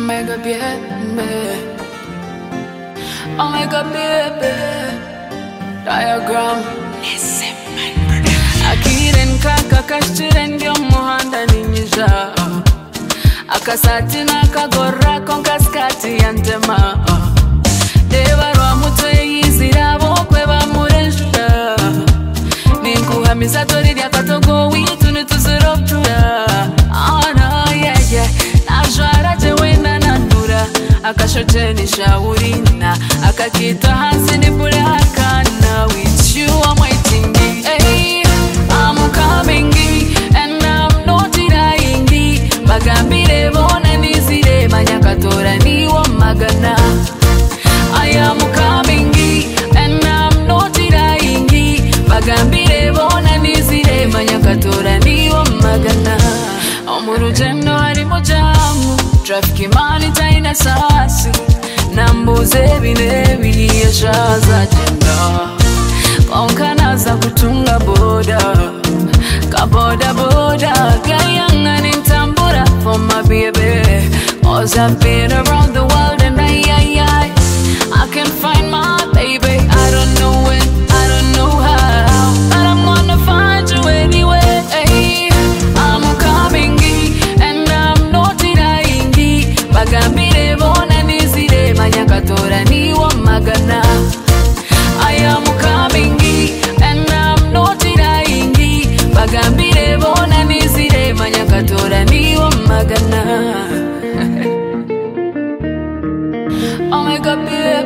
Omega baby, Omega baby, diagram. Akiren kaka kashiren gyo muhanda ninja. Akasati nakagora konkaskati yantema. Deva rwa mutwe yizirabo kwe bamuresha. Ninkuhamiza tori lya katogo witu nituziroptura. Ana yeah najwara jewe nananura. Akashote nishawurina. Akakita hansi nipulakana. With you I'm waiting. Hey, I'm coming and I'm not denying. Bagambire bona nizire manyakatora niwo magana. I am coming and I'm not denying. Bagambire bona nizire manyakatora niwo magana. Omurugendo harimo jamu, traffic imani taina sasi. Nambuze binebi yashaza jenda. Konkanaza kutunga boda, kaboda boda. Gayanga nintambura for my baby. 'Cause I've been around the world and I can't find my baby. I don't know when, I don't know how, but I'm gonna find you anyway. I'm coming and I'm not denying. Bagambire bona nizire manyakatora niwo magana. I am coming and I'm not denying. Bagambire bona nizire manyakatora niwo magana. Omega baby.